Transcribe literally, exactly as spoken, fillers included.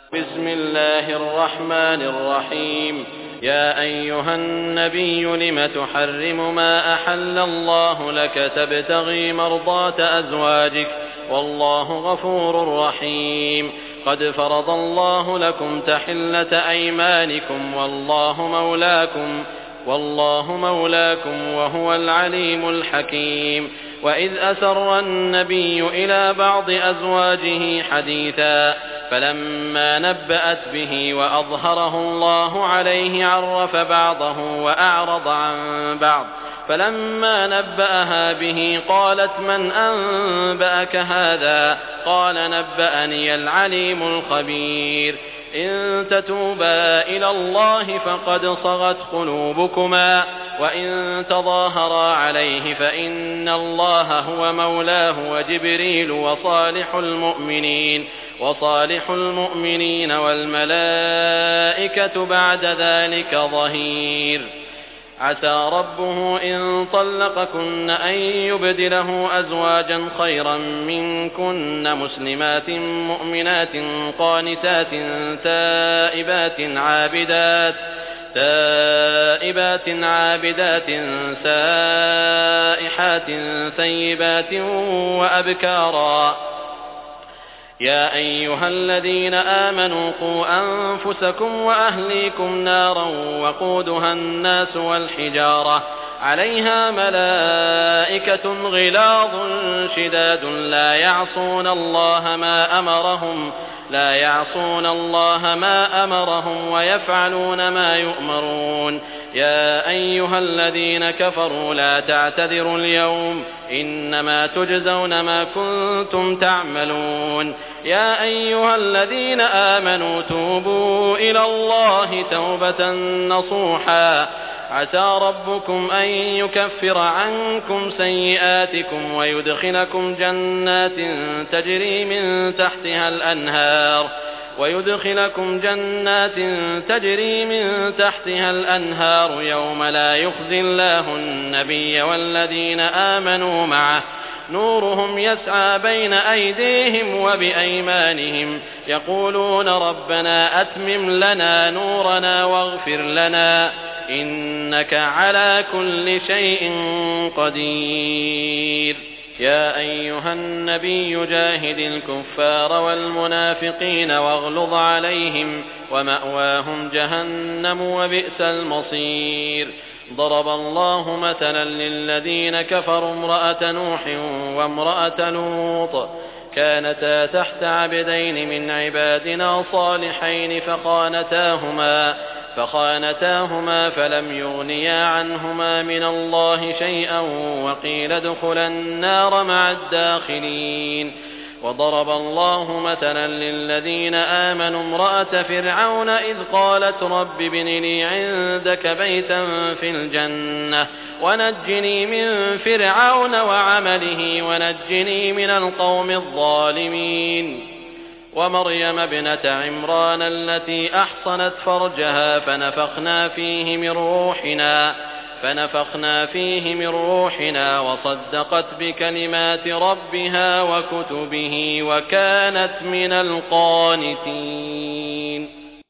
بسم الله الرحمن الرحيم. يا أيها النبي لم تحرم ما أحل الله لك تبتغي مرضات أزواجك والله غفور رحيم. قد فرض الله لكم تحلة أيمانكم والله مولاكم والله مولاكم وهو العليم الحكيم. وإذ أسر النبي إلى بعض أزواجه حديثا فلما نبأت به وأظهره الله عليه عرف بعضه وأعرض عن بعض فلما نبأها به قالت من أنبأك هذا؟ قال نبأني العليم الخبير. إن تتوبا إلى الله فقد صغت قلوبكما وإن تظاهرا عليه فإن الله هو مولاه وجبريل وصالح المؤمنين وصالح المؤمنين والملائكة بعد ذلك ظهير. عسى ربه إن طلقكن أن يبدله أزواجا خيرا منكن مسلمات مؤمنات قانتات تائبات عابدات تائبات عابدات سائحات ثيبات وأبكارا. يا أيها الذين آمنوا قوا أنفسكم وأهليكم نارا وقودها الناس والحجارة عليها ملائكة غلاظ شداد لا يعصون الله ما أمرهم لا يعصون الله ما أمرهم ويفعلون ما يؤمرون. يا أيها الذين كفروا لا تعتذروا اليوم إنما تجزون ما كنتم تعملون. يا أيها الذين آمنوا توبوا إلى الله توبة نصوحا عسى ربكم أن يكفر عنكم سيئاتكم ويدخلكم جنات تجري من تحتها الأنهار ويدخلكم جنات تجري من تحتها الأنهار يوم لا يخزي الله النبي والذين آمنوا معه نورهم يسعى بين أيديهم وبأيمانهم يقولون ربنا أتمم لنا نورنا واغفر لنا إنك على كل شيء قدير. يا أيها النبي جاهد الكفار والمنافقين واغلظ عليهم ومأواهم جهنم وبئس المصير. ضرب الله مثلا للذين كفروا امرأة نوح وامرأة لوط كانتا تحت عبدين من عبادنا صالحين فخانتاهما فخانتاهما فلم يغنيا عنهما من الله شيئا وقيل ادخلا النار مع الداخلين. وضرب الله مثلا للذين آمنوا امرأة فرعون إذ قالت رب ابن لي عندك بيتا في الجنة ونجني من فرعون وعمله ونجني من القوم الظالمين. ومريم ابنة عمران التي أحصنت فرجها فنفخنا فيه من روحنا فنفخنا فيه من روحنا وصدقت بكلمات ربها وكتبه وكانت من القانتين.